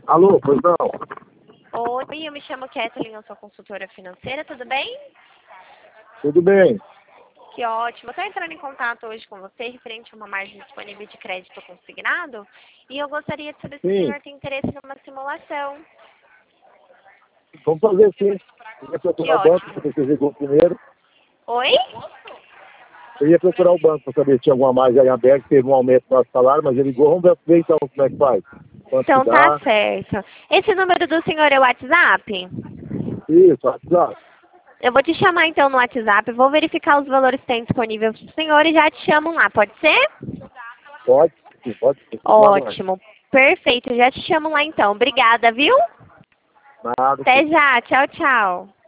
Alô, pois não? Oi, eu me chamo Kathleen, eu sou consultora financeira, tudo bem? Tudo bem. Que ótimo. Estou entrando em contato hoje com você referente a uma margem disponível de crédito consignado e eu gostaria de saber se o Sim, senhor tem interesse numa simulação. vamos fazer sim. Eu ia Que procurar o banco, ótimo. porque você ligou primeiro. Oi? Eu ia procurar o banco para saber se tinha alguma margem aí aberta, teve um aumento no nosso salário, mas ele ligou. Vamos ver então como é que faz. Quanto que Então tá dá? certo. Esse número do senhor é o WhatsApp? Isso, WhatsApp. Eu vou te chamar então no WhatsApp, vou verificar os valores que tem disponíveis para o senhor e já te chamo lá, pode ser? Pode, sim, pode sim. Fico no aguardo. Ótimo. Perfeito, já te chamo lá então. Obrigada, viu? Nada, sim. Até já. Tchau, tchau.